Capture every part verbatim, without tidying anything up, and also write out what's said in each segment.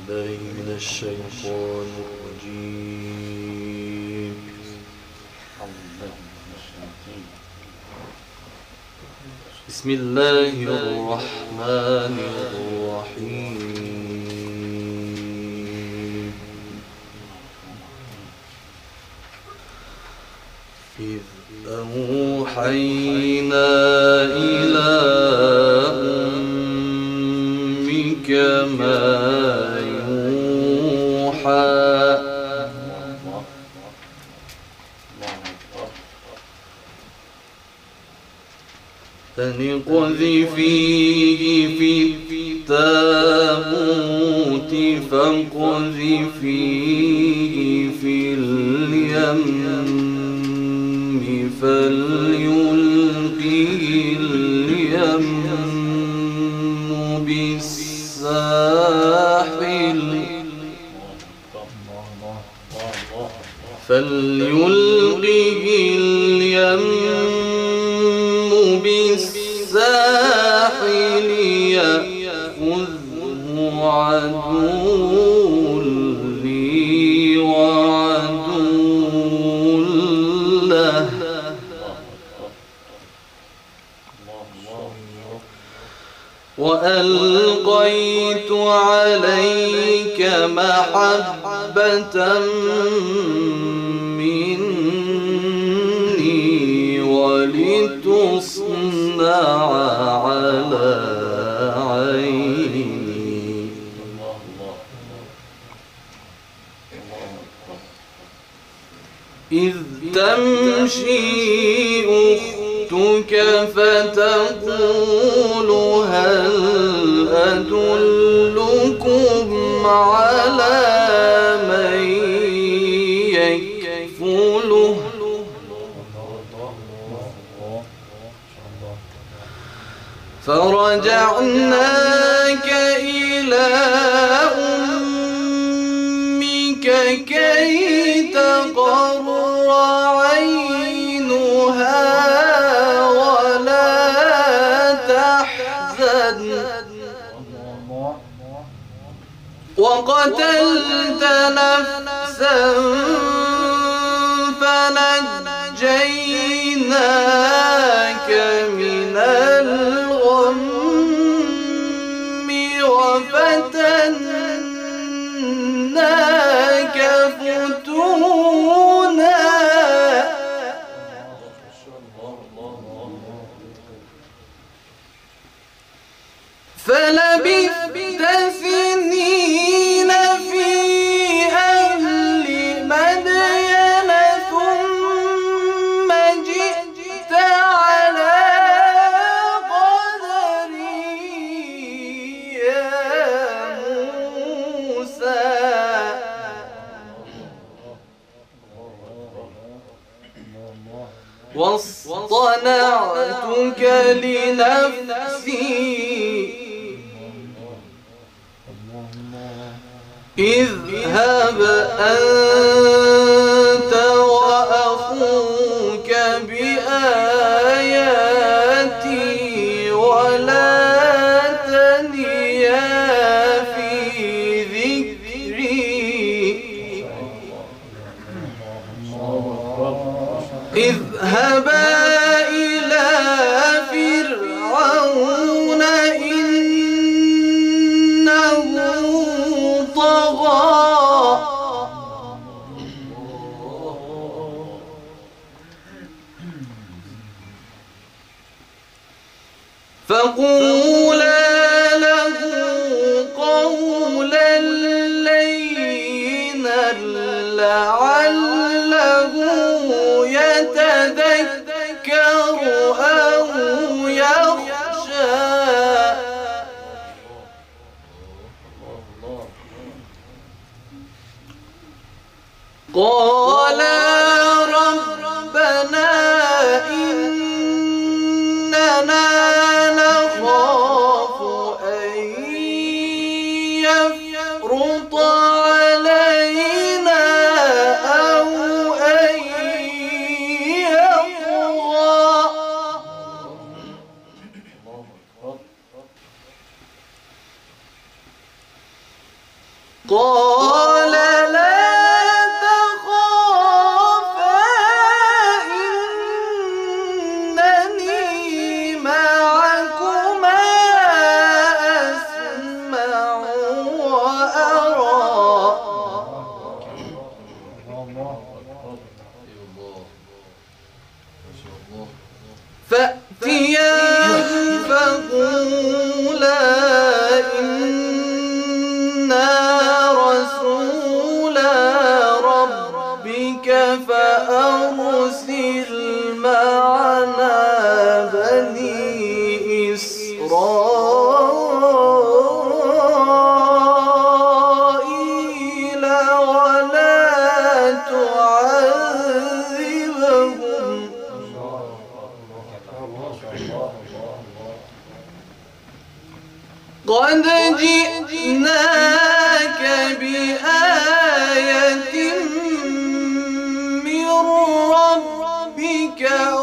بالله من الشيطان الرجيم. بسم الله الرحمن الرحيم. إذ أوحينا إلى أمك ما يوحى أن اقذفيه في التابوت فاقذفيه في اليم فليلقه اليم بالساحل فليلقه اليم بالساحل يأخذه عدو لي وعدو له وألقيت عليك محبة مني ولتصنع على عيني إذ تمشي أختك فتقول هل أدلكم على من يكفله فرجعناك إلى أمك كي تقر عينها ولا تحزن وقتلت نفسا فنجيناك من الغم وفتناك فتونا فلبثت سنين في أهل مدين ثم جئت على قدري يا موسى واصطنعتك لنفسي اذهب أنت وأخوك بآياتي ولا تنيا في ذكري اذهبا إلى فرعون إنه طغى فقولا له قولا لينا لعله يتذكر أو يخشى قالا ربنا إننا نخاف أن يفرط علينا أو أن يطغى قال لا تخافا إنني معكما أسمع وأرى فأتياه فقولا إنا رسولا ربك فأرسل معنا بني إسرائيل ولا تعذبهم قد جئناك بآية من ربك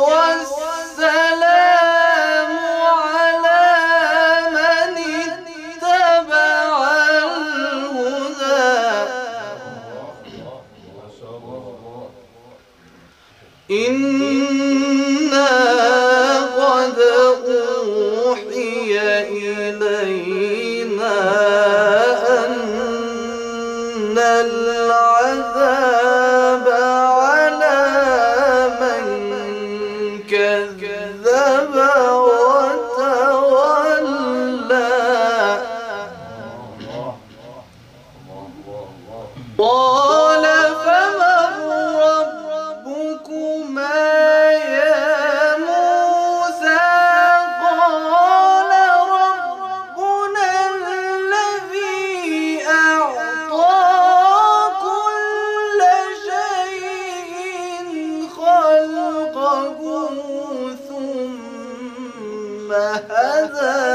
والسلام على من اتبع الهدى إنا قد أوحي إلينا أن العذاب على من كذب وتولى قال فمن ربكما يا موسى قال ربنا الذي أعطى كل شيء خلقه ثم هدى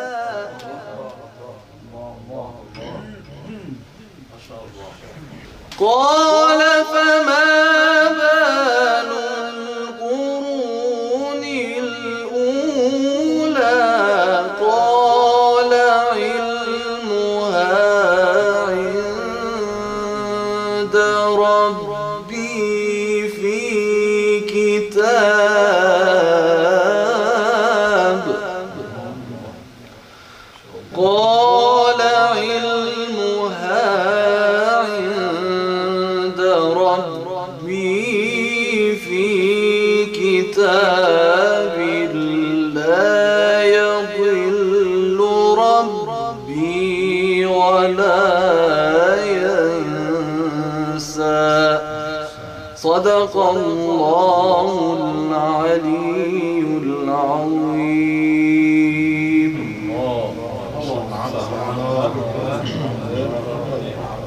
قال فما بال القرون الأولى قال علمها عند ربي في كتاب قال علمها عند ربي في كتاب لا يضل ربي ولا ينسى صدق الله العلي العظيم.